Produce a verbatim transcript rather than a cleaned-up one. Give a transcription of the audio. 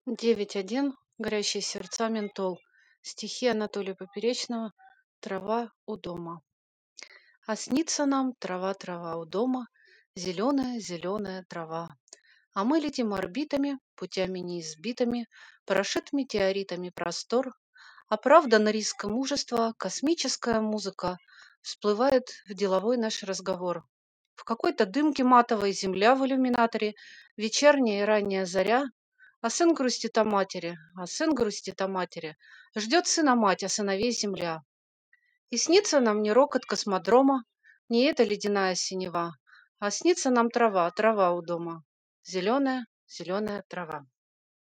девять один. Горящие сердца, ментол. Стихи Анатолия Поперечного. Трава у дома. А снится нам трава, трава у дома, зеленая, зеленая трава. А мы летим орбитами, путями неизбитыми, прошит метеоритами простор. Оправдан риск и мужество, космическая музыка всплывает в деловой наш разговор. В какой-то дымке матовой земля в иллюминаторе, вечерняя и ранняя заря, а сын грустит о матери, а сын грустит о матери, ждет сына мать, а сыновей земля. И снится нам не рокот космодрома, не эта ледяная синева, а снится нам трава, трава у дома, зеленая, зеленая трава.